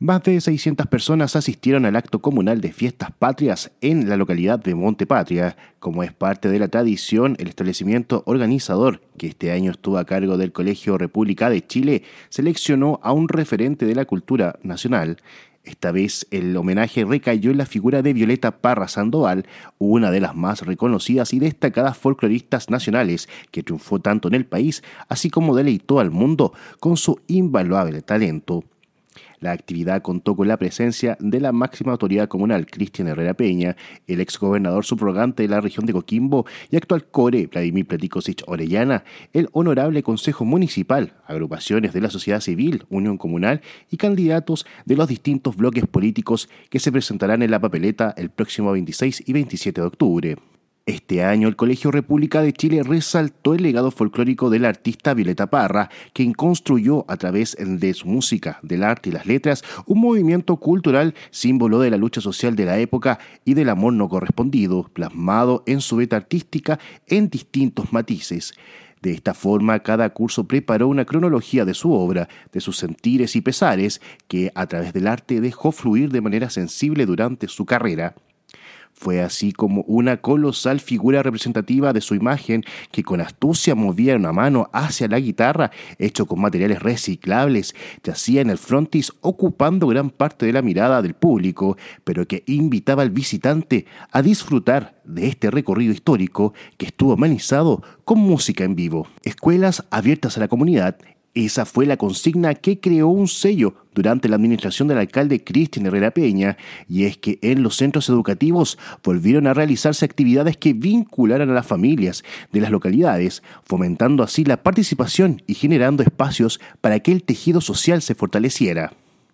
Más de 600 personas asistieron al acto comunal de Fiestas Patrias en la localidad de Monte Patria. Como es parte de la tradición, el establecimiento organizador, que este año estuvo a cargo del Colegio República de Chile, seleccionó a un referente de la cultura nacional. Esta vez el homenaje recayó en la figura de Violeta Parra Sandoval, una de las más reconocidas y destacadas folcloristas nacionales que triunfó tanto en el país, así como deleitó al mundo con su invaluable talento. La actividad contó con la presencia de la máxima autoridad comunal, Cristian Herrera Peña, el exgobernador subrogante de la región de Coquimbo y actual core, Vladimir Pleticosich Orellana, el honorable Consejo Municipal, agrupaciones de la sociedad civil, Unión Comunal y candidatos de los distintos bloques políticos que se presentarán en la papeleta el próximo 26 y 27 de octubre. Este año el Colegio República de Chile resaltó el legado folclórico de la artista Violeta Parra, quien construyó a través de su música, del arte y las letras un movimiento cultural símbolo de la lucha social de la época y del amor no correspondido, plasmado en su beta artística en distintos matices. De esta forma, cada curso preparó una cronología de su obra, de sus sentires y pesares, que a través del arte dejó fluir de manera sensible durante su carrera. Fue así como una colosal figura representativa de su imagen que con astucia movía una mano hacia la guitarra, hecho con materiales reciclables, yacía en el frontis ocupando gran parte de la mirada del público, pero que invitaba al visitante a disfrutar de este recorrido histórico que estuvo amenizado con música en vivo. Escuelas abiertas a la comunidad. Esa fue la consigna que creó un sello durante la administración del alcalde Cristian Herrera Peña, y es que en los centros educativos volvieron a realizarse actividades que vincularan a las familias de las localidades, fomentando así la participación y generando espacios para que el tejido social se fortaleciera.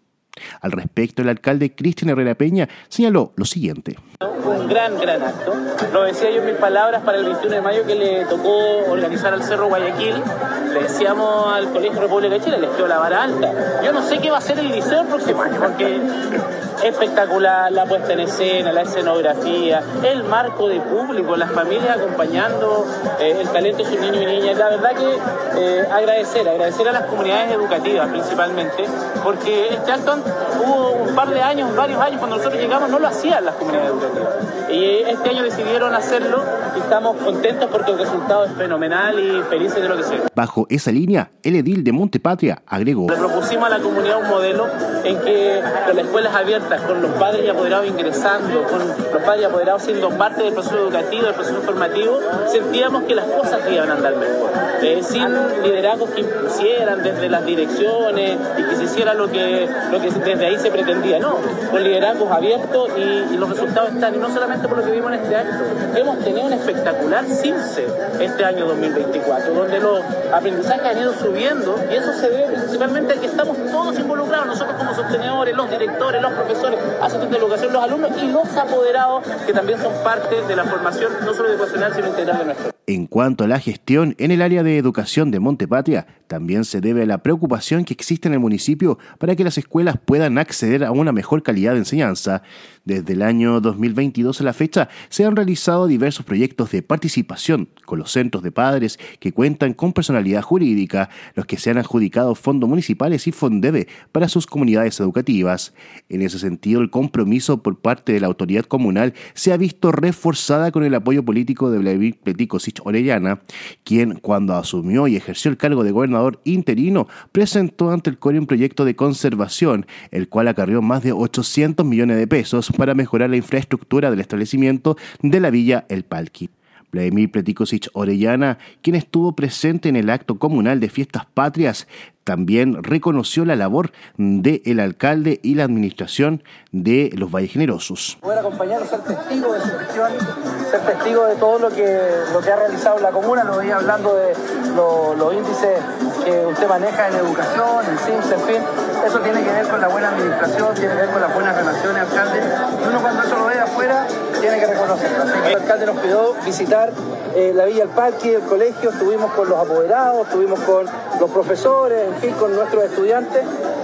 Al respecto, el alcalde Cristian Herrera Peña señaló lo siguiente. Un gran acto. Lo decía yo en mis palabras para el 21 de mayo que le tocó organizar al Cerro Guayaquil. Le decíamos al Colegio República de Chile, les quedó la vara alta. Yo no sé qué va a hacer el liceo el próximo año, porque espectacular la puesta en escena, la escenografía, el marco de público, las familias acompañando el talento de sus niños y niñas. La verdad que agradecer a las comunidades educativas principalmente, porque este acto hubo varios años cuando nosotros llegamos no lo hacían las comunidades educativas. Y este año decidieron hacerlo y estamos contentos porque el resultado es fenomenal y felices de lo que se ve. Bajo esa línea, el edil de Monte Patria agregó: le propusimos a la comunidad un modelo en que con las escuelas abiertas, con los padres y apoderados ingresando, con los padres y apoderados siendo parte del proceso educativo, del proceso formativo, sentíamos que las cosas iban a andar mejor. Sin liderazgos que impusieran desde las direcciones y que se hiciera lo que desde ahí se pretendía, no, con liderazgos abiertos y los resultados están, y no solamente por lo que vimos en este acto. Hemos tenido un espectacular CIMSE este año 2024, donde los aprendizajes han ido subiendo, y eso se debe principalmente a que estamos todos involucrados, nosotros como sostenedores, los directores, los profesores, asistentes de educación, los alumnos y los apoderados, que también son parte de la formación no solo educacional, sino integral de nuestro. En cuanto a la gestión en el área de educación de Monte Patria, también se debe a la preocupación que existe en el municipio para que las escuelas puedan acceder a una mejor calidad de enseñanza. Desde el año 2022 a la fecha se han realizado diversos proyectos de participación con los centros de padres que cuentan con personalidad jurídica, los que se han adjudicado fondos municipales y Fondebe para sus comunidades educativas. En ese sentido, el compromiso por parte de la autoridad comunal se ha visto reforzada con el apoyo político de Vladimir Pleticosich Orellana, quien, cuando asumió y ejerció el cargo de gobernador interino, presentó ante el CORE un proyecto de conservación, el cual acarreó más de 800 millones de pesos para mejorar la infraestructura del establecimiento de la Villa El Palqui. Vladimir Pleticosich Orellana, quien estuvo presente en el acto comunal de Fiestas Patrias, también reconoció la labor del alcalde y la administración de los Valles Generosos. Poder acompañarlo, ser testigo de su gestión, ser testigo de todo lo que ha realizado la comuna. Nos veía hablando de los índices que usted maneja en educación, en CIMS, en fin. Eso tiene que ver con la buena administración, tiene que ver con las buenas relaciones, alcalde. Y uno cuando eso lo ve afuera, tiene que reconocerlo. Así que el alcalde nos pidió visitar la Villa El Palqui, el colegio, estuvimos con los apoderados, estuvimos con los profesores, en fin, con nuestros estudiantes,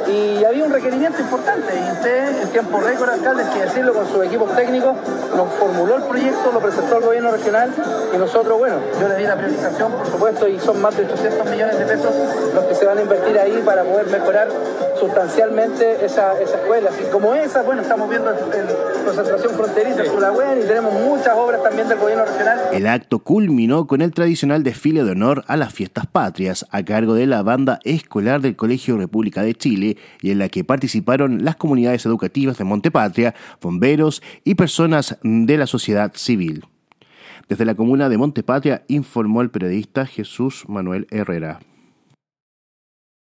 y había un requerimiento importante, y usted en tiempo récord, alcalde, hay que decirlo, con sus equipos técnicos, nos formuló el proyecto, lo presentó al gobierno regional, y nosotros, bueno, yo le di la priorización, por supuesto, y son más de 800 millones de pesos los que se van a invertir ahí para poder mejorar sustancialmente esa escuela. Así como esa, bueno, estamos viendo en concentración fronteriza en Culahuen y tenemos muchas obras también del gobierno regional. El acto culminó con el tradicional desfile de honor a las fiestas patrias a cargo de la banda escolar del Colegio República de Chile y en la que participaron las comunidades educativas de Montepatria, bomberos y personas de la sociedad civil. Desde la comuna de Montepatria informó el periodista Jesús Manuel Herrera.